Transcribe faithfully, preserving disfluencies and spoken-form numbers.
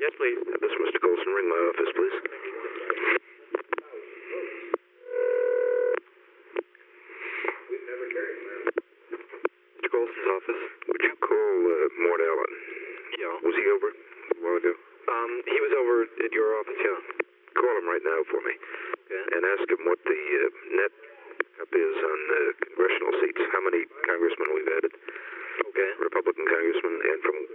Yes, please. Uh, this is Mister Colson. Ring my office, please. Mister Colson's office. Would you call uh, Mort Allen? Yeah. Was he over a while ago? Um, he was over at your office, yeah. Call him right now for me. Okay. And ask him what the uh, net up is on uh, congressional seats. How many congressmen we've added. Okay. Republican congressmen, and from